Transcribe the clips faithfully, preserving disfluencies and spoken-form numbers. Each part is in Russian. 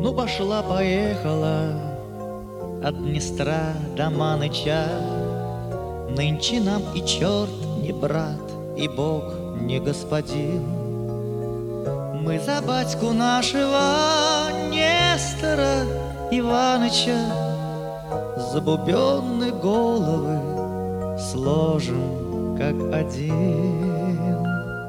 Ну, пошла-поехала от Днестра до Маныча. Нынче нам и черт не брат, и Бог не господин. Мы за батьку нашего Нестора Иваныча забубенные головы сложим как один.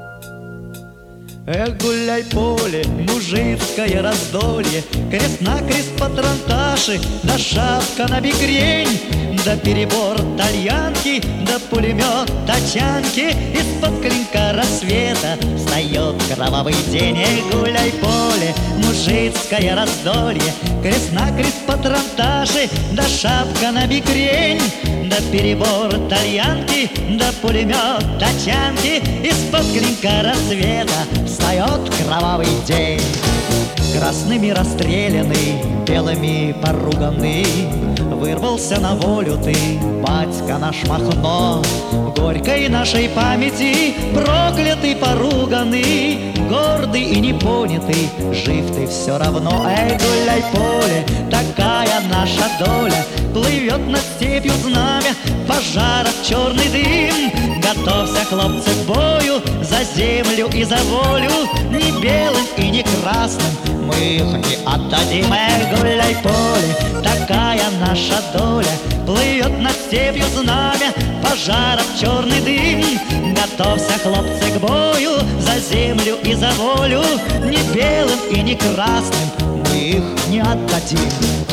Эх, гуляй поле, мужицкое раздолье, крест-накрест патронташи, да шапка на бекрень, да перебор тальянки, да пулемет тачанки. Из-под клинка рассвета встает кровавый день. Эх, гуляй поле, мужицкое раздолье, крест-накрест патронташи, да шапка на бекрень, да перебор тальянки, да пулемет тачанки. Из-под клинка рассвета встает кровавый день. Красными расстрелянный, белыми поруганный, вырвался на волю ты, батька наш Махно. В горькой нашей памяти проклятый, поруганный, гордый и непонятый, жив ты все равно. Эй, гуляй поле, такая наша доля, плывет над степью знамя пожаров черный дым. Готовься, хлопцы, к бою за землю и за волю, ни белым и ни красным мы их не отдадим. Эх, гуляй поле, такая наша доля, плывет над степью знамя пожаров черный дым. Готовься, хлопцы, к бою за землю и за волю, ни белым и ни красным мы их не отдадим.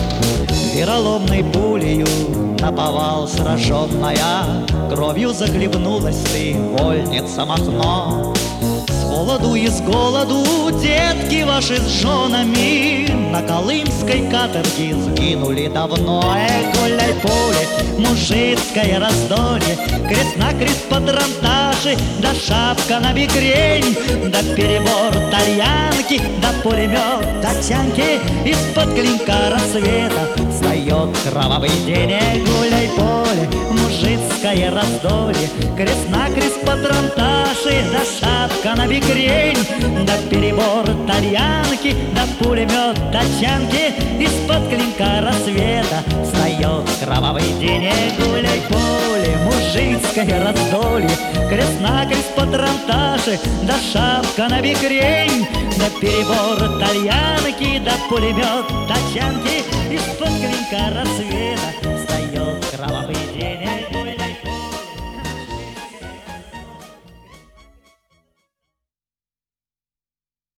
Вероломной пулею наповал сраженная, кровью захлебнулась ты, вольница Махно. С холоду и с голоду детки ваши с женами на колымской каторге сгинули давно. Эх, гуляй поле, мужицкое раздолье, крест-накрест патронташи, да шапка на бекрень, да перебор тальянки, да пулемет тачанки. Из-под клинка рассвета встает кровавый день. Эх, гуляй поле, мужицкое раздолье, крест-накрест патронташи, да шапка на бекрень, да перебор тальянки, да пулемет тачанки. Из-под клинка рассвета встает кровавый день. Эх, гуляй поле, мужицкое раздолье, крест-накрест патронташи, да шапка на бекрень, да перебор тальянки, да пулемет тачанки. Из-под клинка рассвета